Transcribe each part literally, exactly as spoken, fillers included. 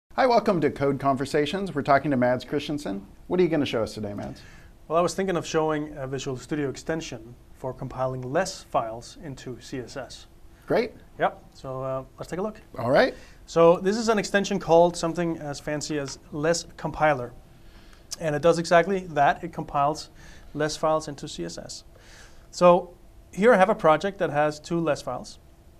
Hi, welcome to Code Conversations. We're talking to Mads Christensen. What are you going to show us today, Mads? Well, I was thinking of showing a Visual Studio extension for compiling less files into C S S. Great. Yep, so uh, let's take a look. All right. So this is an extension called something as fancy as less compiler. And it does exactly that. It compiles less files into C S S. So here I have a project that has two less files.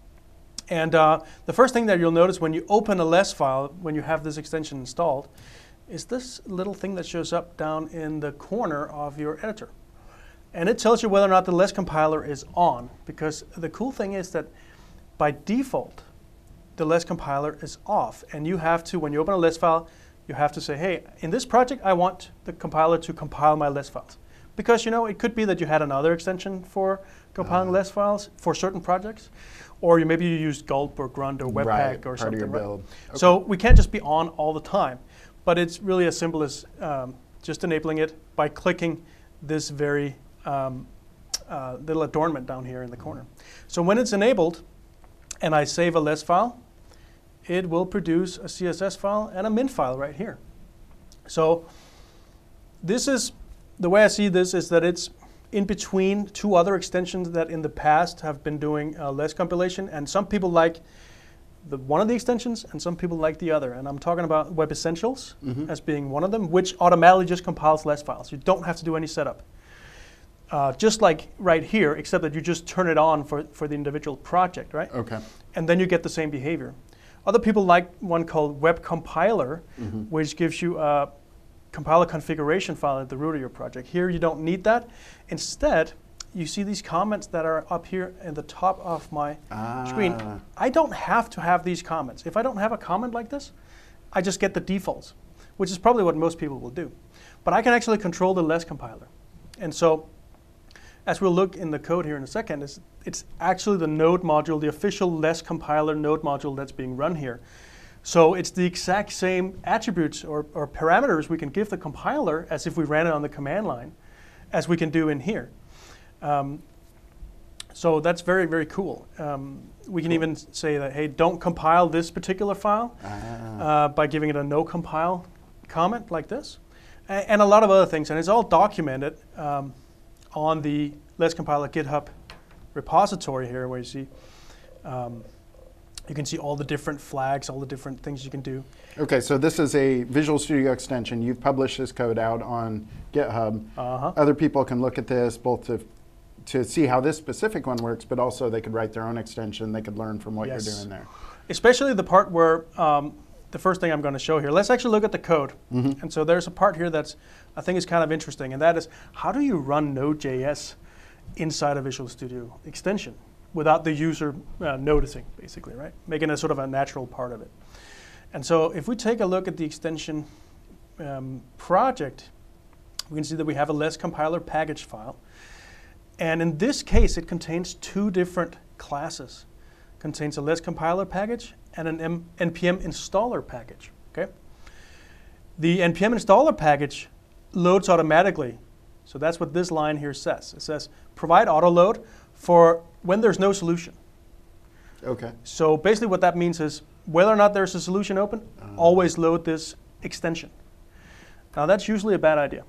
And uh, the first thing that you'll notice when you open a less file, when you have this extension installed, is this little thing that shows up down in the corner of your editor. And it tells you whether or not the less compiler is on, because the cool thing is that by default, the less compiler is off. And you have to, when you open a less file, you have to say, hey, in this project, I want the compiler to compile my less files. Because, you know, it could be that you had another extension for compiling uh, less files for certain projects. Or you, maybe you used Gulp or Grunt or Webpack right, or part something. Of your right? build. Okay. So we can't just be on all the time. But it's really as simple as um, just enabling it by clicking this very um, uh, little adornment down here in the corner. So when it's enabled and I save a less file, it will produce a C S S file and a min file right here. So this is, the way I see this is that it's in between two other extensions that in the past have been doing uh, less compilation, and some people like the one of the extensions and some people like the other. And I'm talking about Web Essentials mm-hmm. as being one of them, which automatically just compiles less files. You don't have to do any setup. Uh, just like right here, except that you just turn it on for, for the individual project, right? Okay. And then you get the same behavior. Other people like one called Web Compiler, mm-hmm. which gives you a compiler configuration file at the root of your project. Here you don't need that. Instead, you see these comments that are up here in the top of my ah. screen. I don't have to have these comments. If I don't have a comment like this, I just get the defaults, which is probably what most people will do. But I can actually control the less compiler. And so, as we'll look in the code here in a second, it's, it's actually the node module, the official less compiler node module that's being run here. So it's the exact same attributes or, or parameters we can give the compiler as if we ran it on the command line as we can do in here. Um, so that's very, very cool. Um, we can cool. even say that, hey, don't compile this particular file ah. uh, by giving it a no compile comment like this. A and a lot of other things. And it's all documented um, on the Less Compiler GitHub repository here where you see um, You can see all the different flags, all the different things you can do. Okay, so this is a Visual Studio extension. You've published this code out on GitHub. Uh-huh. Other people can look at this both to, to see how this specific one works, but also they could write their own extension. They could learn from what yes. you're doing there. Especially the part where, um, the first thing I'm going to show here, let's actually look at the code. Mm-hmm. And so there's a part here that's, I think is kind of interesting, and that is, how do you run Node.js inside a Visual Studio extension without the user uh, noticing, basically, right? Making it sort of a natural part of it. And so if we take a look at the extension um, project, we can see that we have a less compiler package file. And in this case, it contains two different classes. It contains a less compiler package and an M N P M installer package, okay? The N P M installer package loads automatically. So that's what this line here says. It says, provide autoload for when there's no solution. Okay. So basically what that means is whether or not there's a solution open, uh. always load this extension. Now that's usually a bad idea.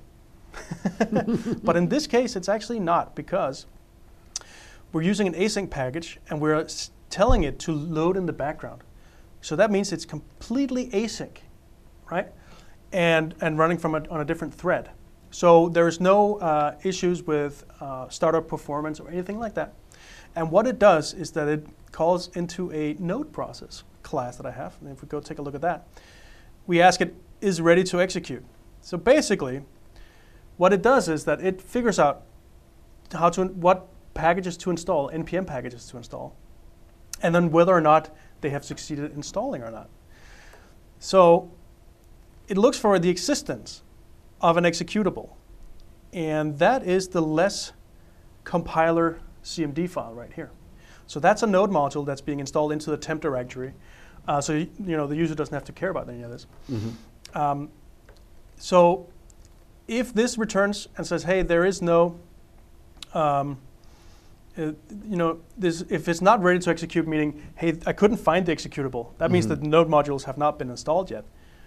But in this case, it's actually not, because we're using an async package and we're telling it to load in the background. So that means it's completely async, right? And, and running from a, on a different thread. So there's no uh, issues with uh, startup performance or anything like that. And what it does is that it calls into a node process class that I have. And if we go take a look at that, we ask it, is ready to execute. So basically, what it does is that it figures out how to, what packages to install, N P M packages to install, and then whether or not they have succeeded installing or not. So it looks for the existence of an executable. And that is the less compiler C M D file right here. So that's a node module that's being installed into the temp directory. Uh, so you, you know the user doesn't have to care about any of this. Mm-hmm. um, so if this returns and says, hey, there is no, um, uh, you know, this, if it's not ready to execute, meaning, hey, I couldn't find the executable, that mm-hmm. means that the node modules have not been installed yet.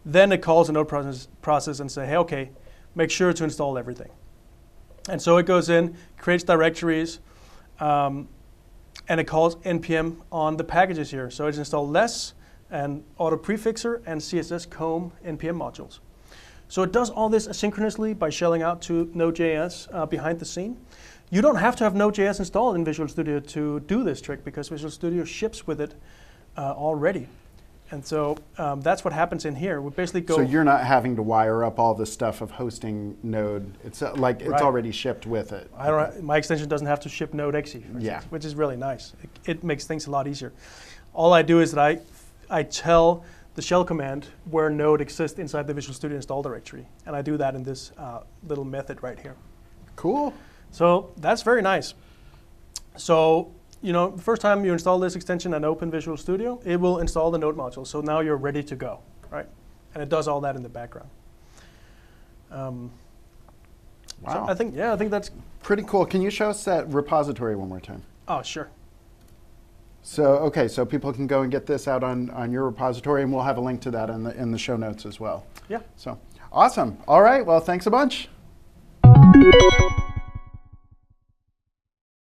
Then it calls the node process, process and say, hey, okay, make sure to install everything. And so it goes in, creates directories, um, and it calls npm on the packages here. So it's installed less and auto prefixer and C S S comb npm modules. So it does all this asynchronously by shelling out to Node.js uh, behind the scene. You don't have to have Node.js installed in Visual Studio to do this trick because Visual Studio ships with it uh, already. And so um, that's what happens in here. We basically go. So you're not having to wire up all the stuff of hosting Node. It's uh, like it's Right. already shipped with it. I don't. My extension doesn't have to ship Node.exe, for instance, Yeah. which is really nice. It, it makes things a lot easier. All I do is that I, I tell the shell command where Node exists inside the Visual Studio install directory, and I do that in this uh, little method right here. Cool. So that's very nice. So, you know, the first time you install this extension and open Visual Studio, it will install the Node module. So now you're ready to go, right? And it does all that in the background. Um, Wow. So I think, yeah, I think that's, Pretty cool. Can you show us that repository one more time? oh, sure. So, okay, so people can go and get this out on, on your repository, and we'll have a link to that in the, in the show notes as well. Yeah. So, awesome. All right, well, thanks a bunch.